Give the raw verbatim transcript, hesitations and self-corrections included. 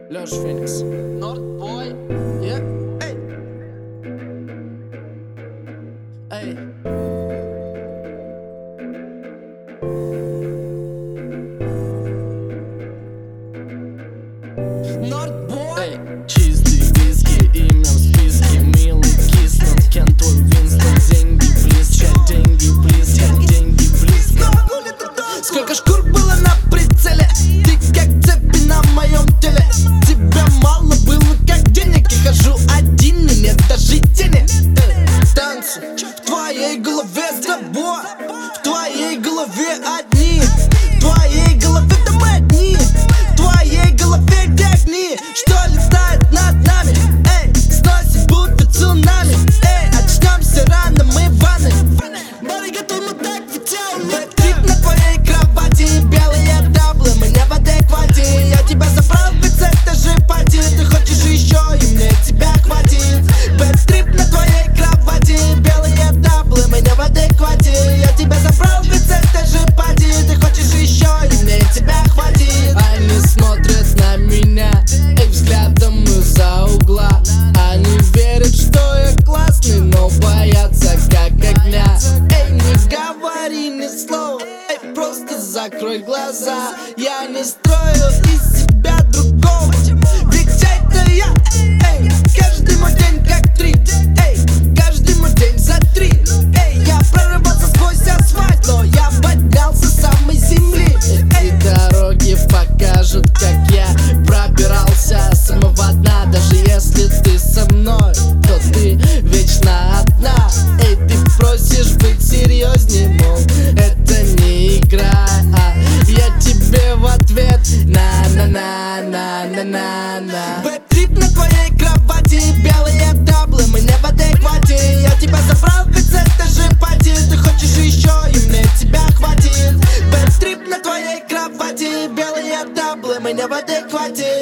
Лёша Феникс. Нордбой. Yeah. Эй. Эй. Нордбой. Эй. Чистый виски, имя в списке. Милый киснут, Кен твой Винстон. Деньги близко, деньги близко, деньги близко. Сколько шкур было на прицеле, ты как цепи на моем теле. Тебя мало было как денег, я хожу один и нет даже тени. Танцы в твоей голове с тобой, в твоей голове одни, в твоей голове да мы одни, в твоей голове где огни, что летает над нами. Эй, сносит будто цунами. Эй, очнемся рано, мы в ванной. Бары готовы, мы так хотел. Бэттрип на твоей кровати, белые даблы, мы не в адеквате. Я тебя забрал, ведь это же пати. Ты хочешь еще, и мне тебя хватит. Бэттрип на твоей кровати, белые даблы, мы не в адеквате. Я тебя забрал, ведь это же пати. Ты хочешь еще, и мне тебя хватит. Они смотрят на меня, эй, взглядом из-за угла. Они верят, что я классный, но боятся как огня. Эй, не говори ни слова, эй, просто закрой глаза. Я не строю из себя другого, ведь это я. Эй, каждый мой день как три, эй, каждый мой день за три. Эй, я прорывался сквозь асфальт, но я поднялся с самой земли. Эти дороги покажут, как я пробирался с самого дна. Даже если ты со мной, то ты вечно одна. Эй, ты просишь быть серьезнее, мол, это не игра, а я тебе в ответ на-на-на-на-на-на-на. Бэттрип на твоей кровати, белые даблы, мы не в адеквате. Я тебя забрал, ведь это же пати. Ты хочешь еще, и мне тебя хватит. Бэттрип на твоей кровати, белые даблы, мы не в адеквате.